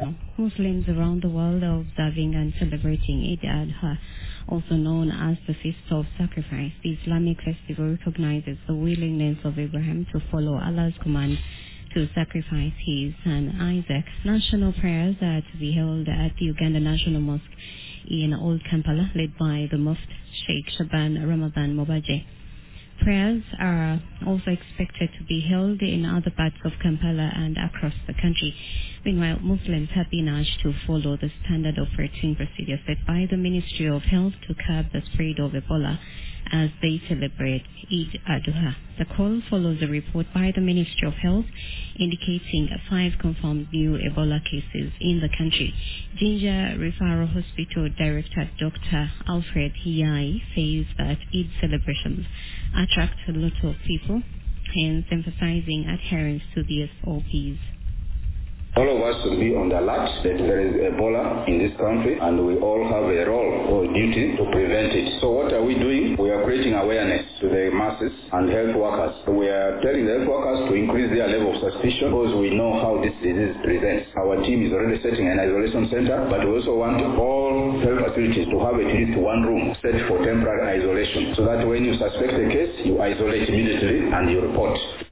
Muslims around the world are observing and celebrating Eid al-Adha, also known as the Feast of Sacrifice. The Islamic festival recognizes the willingness of Abraham to follow Allah's command to sacrifice his son Isaac. National prayers are to be held at the Uganda National Mosque in Old Kampala, led by the Mufti Sheikh Shaban Ramadan Mobaje. Prayers are also expected to be held in other parts of Kampala and across the country. Meanwhile, Muslims have been urged to follow the standard operating procedure set by the Ministry of Health to curb the spread of Ebola as they celebrate Eid al-Adha. The call follows a report by the Ministry of Health indicating 5 confirmed new Ebola cases in the country. Jinja Referral Hospital Director Dr. Alfred Yai says that Eid celebrations attract a lot of people, hence emphasizing adherence to the SOPs. All of us should be on the alert that there is Ebola in this country, and we all have a role or duty to prevent it. So what are we doing? We are creating awareness to the masses and health workers. We are telling the health workers to increase their level of suspicion because we know how this disease presents. Our team is already setting an isolation center, but we also want all health facilities to have at least one room set for temporary isolation, so that when you suspect a case, you isolate immediately and you report.